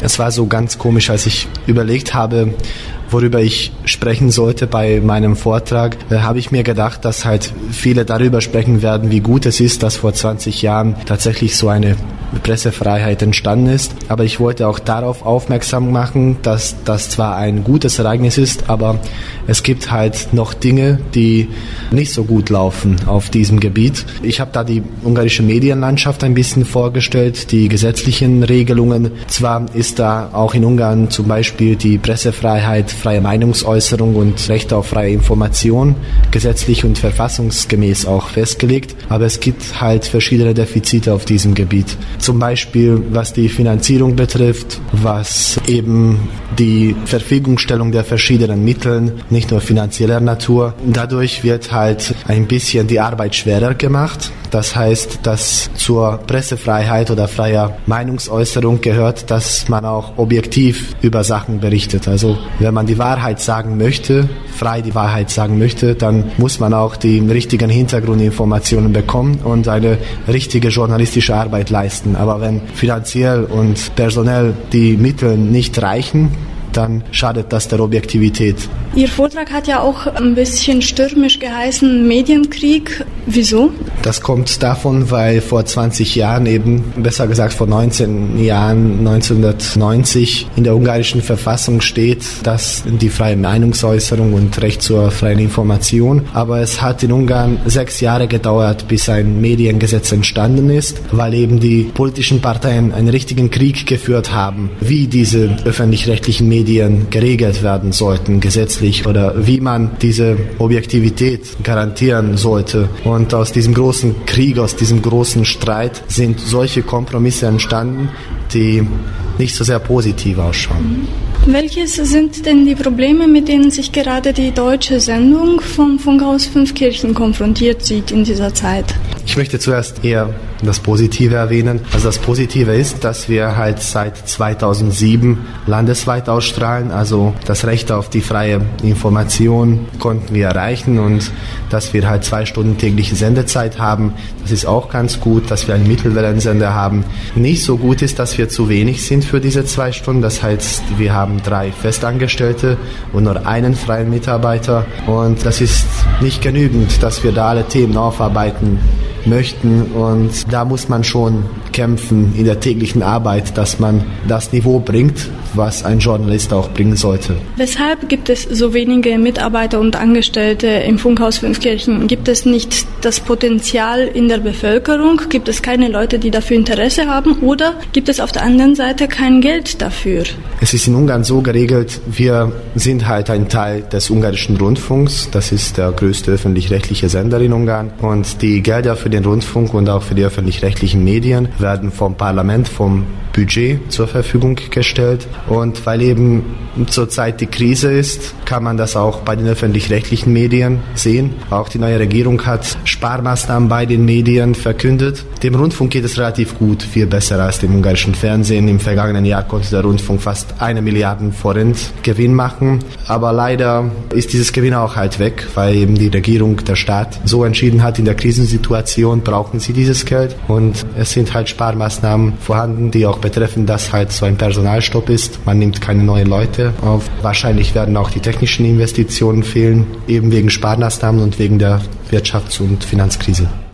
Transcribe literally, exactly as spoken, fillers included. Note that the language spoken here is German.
Es war so ganz komisch, als ich überlegt habe, worüber ich sprechen sollte bei meinem Vortrag, äh, habe ich mir gedacht, dass halt viele darüber sprechen werden, wie gut es ist, dass vor zwanzig Jahren tatsächlich so eine Pressefreiheit entstanden ist. Aber ich wollte auch darauf aufmerksam machen, dass das zwar ein gutes Ereignis ist, aber es gibt halt noch Dinge, die nicht so gut laufen auf diesem Gebiet. Ich habe da die ungarische Medienlandschaft ein bisschen vorgestellt, die gesetzlichen Regelungen. Zwar ist da auch in Ungarn zum Beispiel die Pressefreiheit, freie Meinungsäußerung und Recht auf freie Information gesetzlich und verfassungsgemäß auch festgelegt, aber es gibt halt verschiedene Defizite auf diesem Gebiet. Zum Beispiel was die Finanzierung betrifft, was eben die Verfügungstellung der verschiedenen Mittel, nicht nur finanzieller Natur. Dadurch wird halt ein bisschen die Arbeit schwerer gemacht. Das heißt, dass zur Pressefreiheit oder freier Meinungsäußerung gehört, dass man auch objektiv über Sachen berichtet. Also wenn man die Wahrheit sagen möchte, frei die Wahrheit sagen möchte, dann muss man auch die richtigen Hintergrundinformationen bekommen und eine richtige journalistische Arbeit leisten. Aber wenn finanziell und personell die Mittel nicht reichen, dann schadet das der Objektivität. Ihr Vortrag hat ja auch ein bisschen stürmisch geheißen, Medienkrieg. Wieso? Das kommt davon, weil vor zwanzig Jahren eben, besser gesagt vor neunzehn Jahren, neunzehnhundertneunzig, in der ungarischen Verfassung steht, dass die freie Meinungsäußerung und Recht zur freien Information. Aber es hat in Ungarn sechs Jahre gedauert, bis ein Mediengesetz entstanden ist, weil eben die politischen Parteien einen richtigen Krieg geführt haben, wie diese öffentlich-rechtlichen Medien geregelt werden sollten, gesetzlich, oder wie man diese Objektivität garantieren sollte. Und aus diesem großen Krieg, aus diesem großen Streit sind solche Kompromisse entstanden, die nicht so sehr positiv ausschauen. Welches sind denn die Probleme, mit denen sich gerade die deutsche Sendung vom Funkhaus Fünfkirchen konfrontiert sieht in dieser Zeit? Ich möchte zuerst eher das Positive erwähnen. Also das Positive ist, dass wir halt seit zweitausendsieben landesweit ausstrahlen. Also das Recht auf die freie Information konnten wir erreichen und dass wir halt zwei Stunden tägliche Sendezeit haben. Das ist auch ganz gut, dass wir einen Mittelwellensender haben. Nicht so gut ist, dass wir zu wenig sind für diese zwei Stunden. Das heißt, wir haben drei Festangestellte und nur einen freien Mitarbeiter. Und das ist nicht genügend, dass wir da alle Themen aufarbeiten möchten, und da muss man schon kämpfen in der täglichen Arbeit, dass man das Niveau bringt, was ein Journalist auch bringen sollte. Weshalb gibt es so wenige Mitarbeiter und Angestellte im Funkhaus Fünfkirchen? Gibt es nicht das Potenzial in der Bevölkerung? Gibt es keine Leute, die dafür Interesse haben? Oder gibt es auf der anderen Seite kein Geld dafür? Es ist in Ungarn so geregelt, wir sind halt ein Teil des ungarischen Rundfunks. Das ist der größte öffentlich-rechtliche Sender in Ungarn. Und die Gelder für den Rundfunk und auch für die öffentlich-rechtlichen Medien werden vom Parlament, vom Budget zur Verfügung gestellt. Und weil eben zurzeit die Krise ist, kann man das auch bei den öffentlich-rechtlichen Medien sehen. Auch die neue Regierung hat Sparmaßnahmen bei den Medien verkündet. Dem Rundfunk geht es relativ gut, viel besser als dem ungarischen Fernsehen. Im vergangenen Jahr konnte der Rundfunk fast eine Milliarde Forint Gewinn machen. Aber leider ist dieses Gewinn auch halt weg, weil eben die Regierung, der Staat so entschieden hat, in der Krisensituation brauchen sie dieses Geld. Und es sind halt Sparmaßnahmen vorhanden, die auch betreffen, dass halt so ein Personalstopp ist. Man nimmt keine neuen Leute auf. Wahrscheinlich werden auch die technischen Investitionen fehlen, eben wegen Sparmaßnahmen und wegen der Wirtschafts- und Finanzkrise.